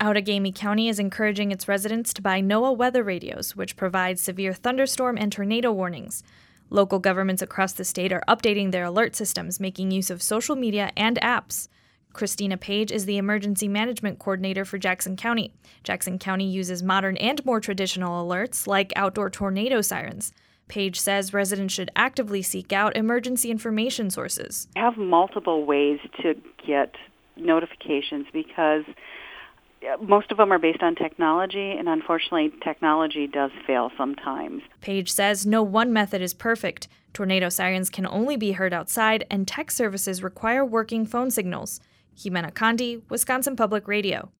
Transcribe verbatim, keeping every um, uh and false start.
Outagamie County is encouraging its residents to buy NOAA weather radios, which provide severe thunderstorm and tornado warnings. Local governments across the state are updating their alert systems, making use of social media and apps. Christina Page is the Emergency Management Coordinator for Jackson County. Jackson County uses modern and more traditional alerts, like outdoor tornado sirens. Page says residents should actively seek out emergency information sources. I have multiple ways to get notifications because most of them are based on technology, and unfortunately, technology does fail sometimes. Page says no one method is perfect. Tornado sirens can only be heard outside, and tech services require working phone signals. Jimena Condi, Wisconsin Public Radio.